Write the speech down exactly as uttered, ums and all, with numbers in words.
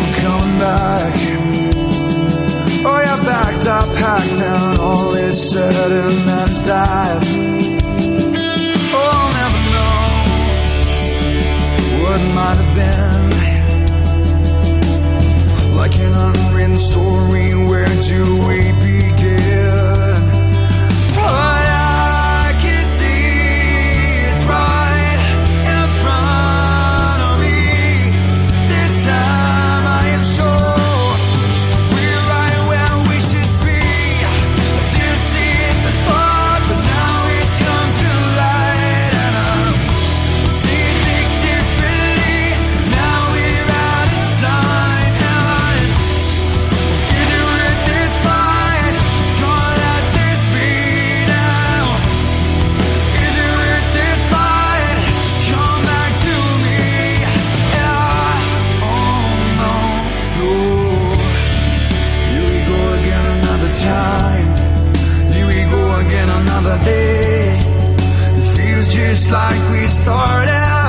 never coming back. Oh, your bags are packed and all is said and that's that. Oh, I'll never know what might have been. Like an unwritten story, where do we begin? But I can see it's right in front of me. This time I am sure we're right where we should be. This is the thought, but now it's come to light, and I'm seeing things differently. Now we're out of time, and is it worth this fight? Don't let this be now. Is it worth this fight? Come back to me. Yeah. Oh no, no. Here we go again another time. Here we go again another day. It feels just like we started